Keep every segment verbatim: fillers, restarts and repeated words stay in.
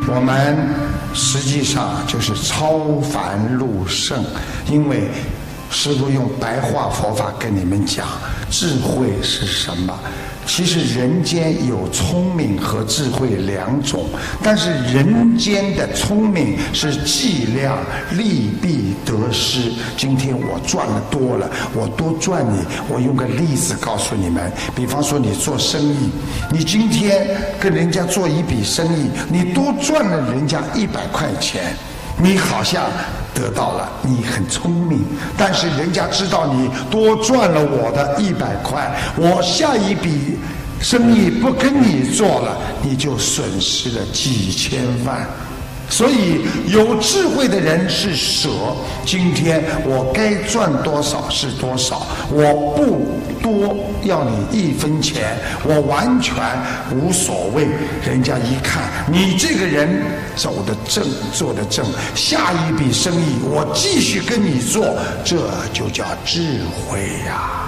我们实际上就是超凡入圣，因为师父用白话佛法跟你们讲，智慧是什么？其实人间有聪明和智慧两种，但是人间的聪明是计量利弊得失。今天我赚的多了，我多赚你。我用个例子告诉你们，比方说你做生意，你今天跟人家做一笔生意，你多赚了人家一百块钱，你好像得到了，你很聪明，但是人家知道你多赚了我的一百块，我下一笔生意不跟你做了，你就损失了几千万。所以有智慧的人是舍，今天我该赚多少是多少，我不多要你一分钱，我完全无所谓。人家一看你这个人走得正做得正，下一笔生意我继续跟你做，这就叫智慧呀。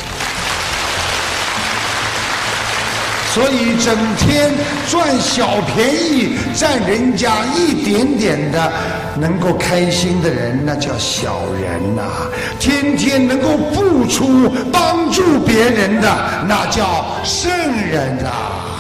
所以整天赚小便宜，占人家一点点的能够开心的人，那叫小人呐、啊；天天能够付出帮助别人的，那叫圣人啊。